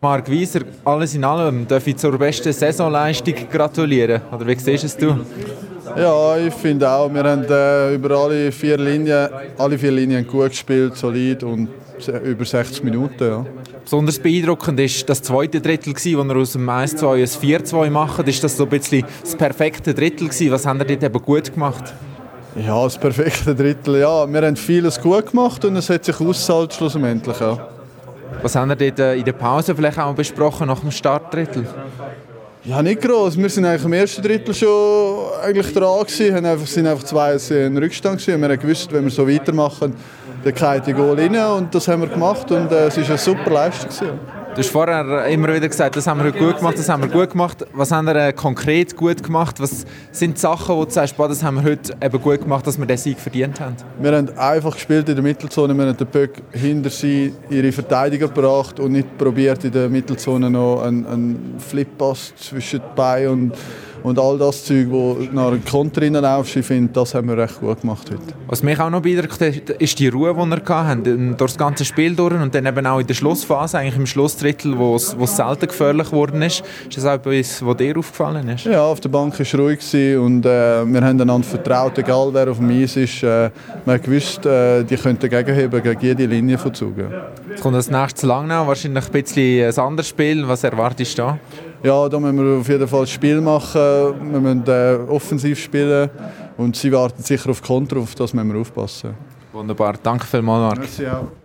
Marc Wieser, alles in allem darf ich zur besten Saisonleistung gratulieren. Oder wie siehst du es? Ja, ich finde auch, wir haben über alle vier Linien gut gespielt, solid und über 60 Minuten. Ja. Besonders beeindruckend ist das zweite Drittel, wo wir aus dem 1-2 ein 4-2 machen. Ist das so ein bisschen das perfekte Drittel gewesen? Was haben wir dort eben gut gemacht? Ja, das perfekte Drittel. Ja, wir haben vieles gut gemacht und es hat sich ausgezahlt schlussendlich. Ja. Was haben wir dort in der Pause vielleicht auch besprochen nach dem Startdrittel? Ja, nicht gross. Wir sind eigentlich im ersten Drittel schon eigentlich dran gewesen, sind einfach 2 in Rückstand gewesen. Wir haben gewusst, wenn wir so weitermachen, dann geht die Goal rein und das haben wir gemacht und es war eine super Leistung gewesen. Du hast vorher immer wieder gesagt, das haben wir heute gut gemacht, das haben wir gut gemacht. Was haben wir konkret gut gemacht? Was sind die Sachen, wo du sagst, das haben wir heute eben gut gemacht, dass wir den Sieg verdient haben? Wir haben einfach gespielt in der Mittelzone, wir haben den Böck hinter sie ihre Verteidiger gebracht und nicht probiert in der Mittelzone noch einen Flippass zwischen den Beinen und all das Zeug, wo nach einem Konter reinlaufst. Ich finde, das haben wir recht gut gemacht heute. Was mich auch noch beeindruckt hat, ist die Ruhe, die wir hatten, durch das ganze Spiel durch und dann eben auch in der Schlussphase, eigentlich im Schlussdrittel, wo es selten gefährlich geworden ist. Ist das auch etwas, was dir aufgefallen ist? Ja, auf der Bank war es ruhig und wir haben einander vertraut, egal wer auf dem Eis ist. Wir haben gewusst, die können dagegenheben gegen jede Linie von Zug. Jetzt kommt das nächste Langnau, wahrscheinlich ein bisschen ein anderes Spiel. Was erwartest du da? Ja, da müssen wir auf jeden Fall das Spiel machen. Wir müssen offensiv spielen und sie warten sicher auf Konter, auf das müssen wir aufpassen. Wunderbar, danke vielmals, Marc. Merci auch.